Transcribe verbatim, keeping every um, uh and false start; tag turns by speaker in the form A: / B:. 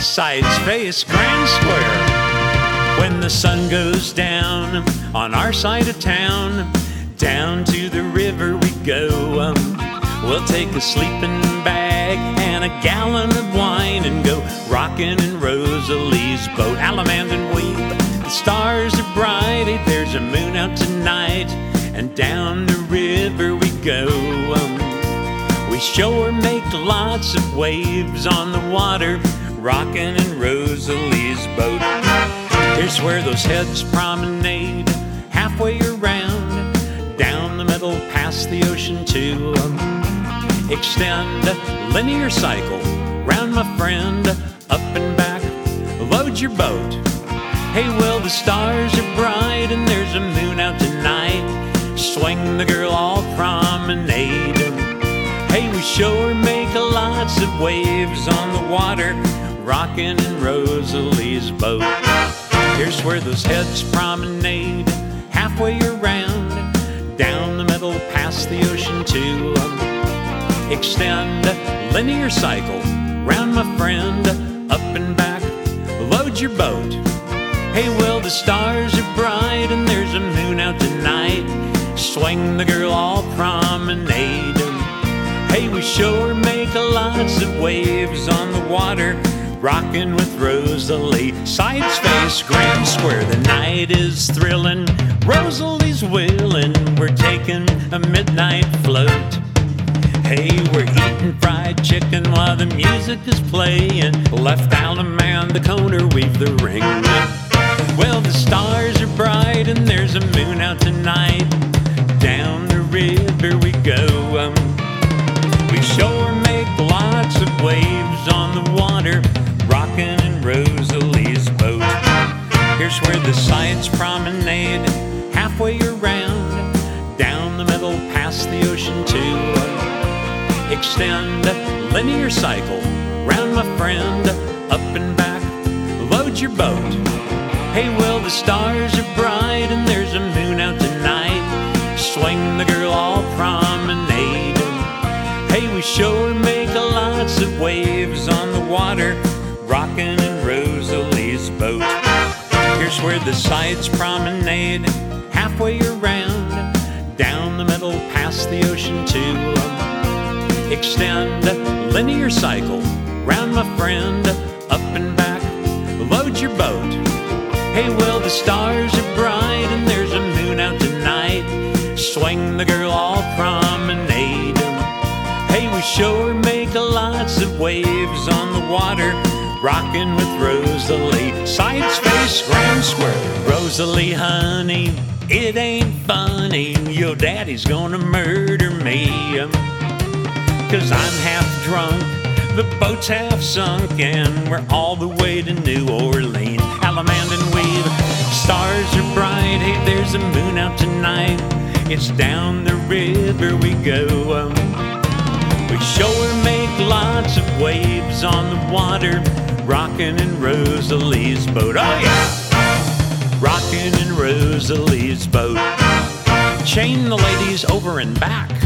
A: Sides face Grand Square. When the sun goes down on our side of town, down to the river we go. Um, we'll take a sleeping bag and a gallon of wine and go rockin' in Rosalie's boat. Alamand and weep, the stars are bright, hey, there's a moon out tonight, and down the river we go. Um, we sure make lots of waves on the water, rockin' in Rosalie's boat. Here's where those heads promenade, halfway around, down the middle past the ocean to um, extend a linear cycle round, my friend, up and back, load your boat. Hey, well, the stars are bright and there's a moon out tonight, swing the girl all promenade. Hey, we sure make lots of waves on the water, rockin' in Rosalie's boat. Here's where those heads promenade, halfway around, down the middle past the ocean to um, extend a linear cycle round, my friend, up and back, load your boat. Hey, well, the stars are bright and there's a moon out tonight, swing the girl all promenade. Hey, we sure make lots of waves on the water, rockin' with Rosalie. Sides face Grand Square, the night is thrillin', Rosalie's willin', we're taking a midnight float. Hey, we're eating fried chicken while the music is playing, left Alamand the Conner weave the ring. Well, the stars are bright and there's a moon out tonight, down the river we go. Um, we sure make lots of waves on the water, rockin' in Rosalie's boat. Here's where the sides promenade, halfway around, down the middle past the ocean to uh, extend a linear cycle round, my friend, up and back, load your boat. Hey, well, the stars are bright and there's a moon out tonight, swing the girl all promenade. Hey, we sure make lots of waves on the water, rockin' in Rosalie's boat. Here's where the sides promenade, halfway around, down the middle past the ocean to um, extend a linear cycle round, my friend, up and back, load your boat. Hey, well, the stars are bright and there's a moon out tonight, swing the girl all promenade. Hey, we sure make lots of waves on the water, rockin' with Rosalie. Sides face Grand Square. Rosalie, honey, it ain't funny, your daddy's gonna murder me, um, cause I'm half drunk, the boat's half sunk, and we're all the way to New Orleans. Alamand and weave, stars are bright, hey, there's a moon out tonight, it's down the river we go. Um, we sure make lots of waves on the water, rockin' in Rosalie's boat. Oh yeah! Rockin' in Rosalie's boat. Chain the ladies over and back,